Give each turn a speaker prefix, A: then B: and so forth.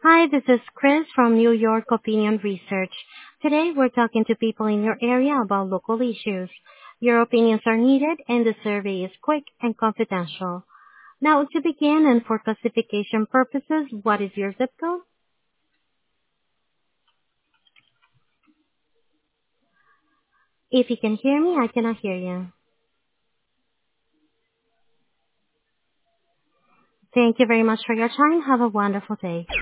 A: Hi, this is Chris from New York Opinion Research. Today we're talking to people in your area about local issues. Your opinions are needed and the survey is quick and confidential. Now to begin and for classification purposes, what is your zip code? If you can hear me, I cannot hear you. Thank you very much for your time. Have a wonderful day.